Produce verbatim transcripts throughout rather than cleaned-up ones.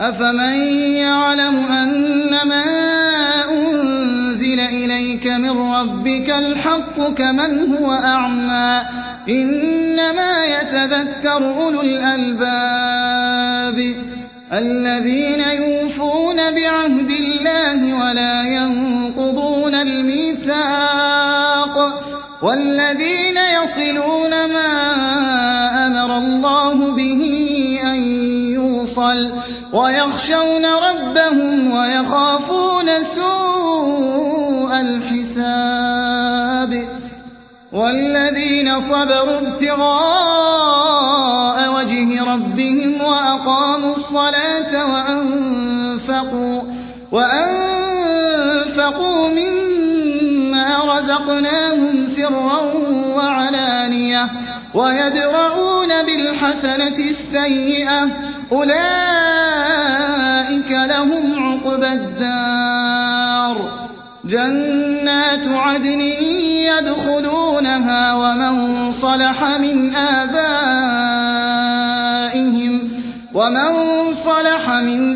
أَفَمَن يَعْلَمُ أَنَّمَا أُنزِلَ إِلَيْكَ مِن رَّبِّكَ الْحَقُّ كَمَنْ هُوَ أَعْمَىٰ ۚ إِنَّمَا يَتَذَكَّرُ أُولُو الْأَلْبَابِ الَّذِينَ يُوفُونَ بِعَهْدِ اللَّهِ وَلَا يَنقُضُونَ الْمِيثَاقَ وَالَّذِينَ يَصِلُونَ مَا أَمَرَ اللَّهُ بِهِ أَن يُوصَلَ وَيَخْشَوْنَ رَبَّهُمْ وَيَخَافُونَ سُوءَ الْحِسَابِ وَالَّذِينَ صَبَرُوا ابْتِغَاءَ وَجْهِ رَبِّهِمْ وَأَقَامُوا الصَّلَاةَ وَأَنفَقُوا وَأَنفَقُوا مِمَّا رَزَقْنَاهُمْ سِرًّا وَعَلَانِيَةً وَيَدْرَءُونَ بِالْحَسَنَةِ السَّيِّئَةَ أُولَٰئِكَ لَهُمْ عُقْبَى الدَّارِ جَنَّاتُ عَدْنٍ يَدْخُلُونَهَا وَمَن صَلَحَ مِنْ آبَائِهِمْ وَمَن صَلَحَ مِنْ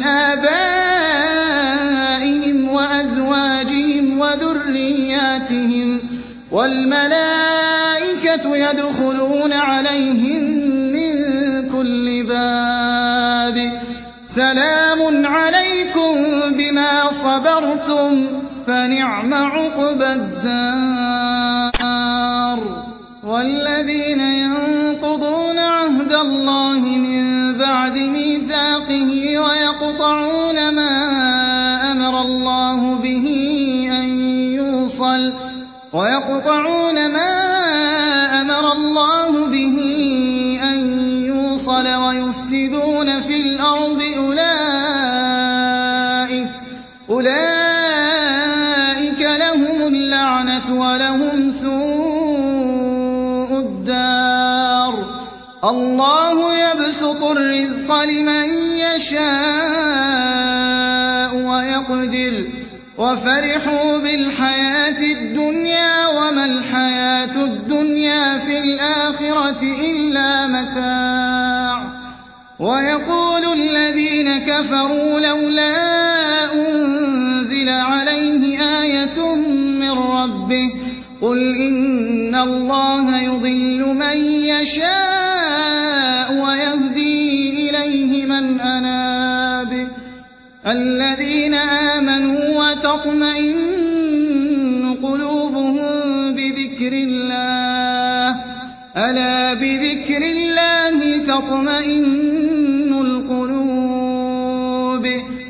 آبَائِهِمْ وَأَزْوَاجِهِمْ وَذُرِّيَّاتِهِمْ وَالْمَلَائِكَةُ يَدْخُلُونَ عَلَيْهِم مِّن كُلِّ بَابٍ سَلَامٌ عَلَيْكُم بِمَا صَبَرْتُمْ فَنِعْمَ عُقْبَى الدَّارِ وَالَّذِينَ يَنقُضُونَ عَهْدَ اللَّهِ مِن بَعْدِ مِيثَاقِهِ وَيَقْطَعُونَ مَا أَمَرَ اللَّهُ بِهِ أَن يُوصَلَ وَيَقْطَعُونَ مَا أَمَرَ اللَّهُ بِهِ أَن يُوصَلَ وَيُفْسِدُونَ فِي الْأَرْضِ أُولَٰئِكَ أُولَٰئِكَ لَهُمُ اللَّعْنَةُ وَلَهُمْ سُوءُ الدَّارِ اللَّهُ يَبْسُطُ الرِّزْقَ لِمَن يَشَاءُ وَيَقْدِرُ وَفَرِحُوا بِالْحَيَاةِ الدُّنْيَا وَمَا الْحَيَاةُ الدُّنْيَا فِي الْآخِرَةِ إِلَّا مَتَاعٌ وَيَقُولُ الَّذِينَ كَفَرُوا لَوْلَا أُنزِلَ عَلَيْهِ آيَةٌ مِّن رَّبِّهِ قُلْ إِنَّ اللَّهَ يُضِلُّ مَن يَشَاءُ وَيَهْدِي إِلَيْهِ مَنْ أَنَابَ الَّذِينَ آمَنُوا وَتَطْمَئِنُّ قُلُوبُهُم بِذِكْرِ اللَّهِ ۗ أَلَا بِذِكْرِ اللَّهِ تَطْمَئِنُّ الْقُلُوبُ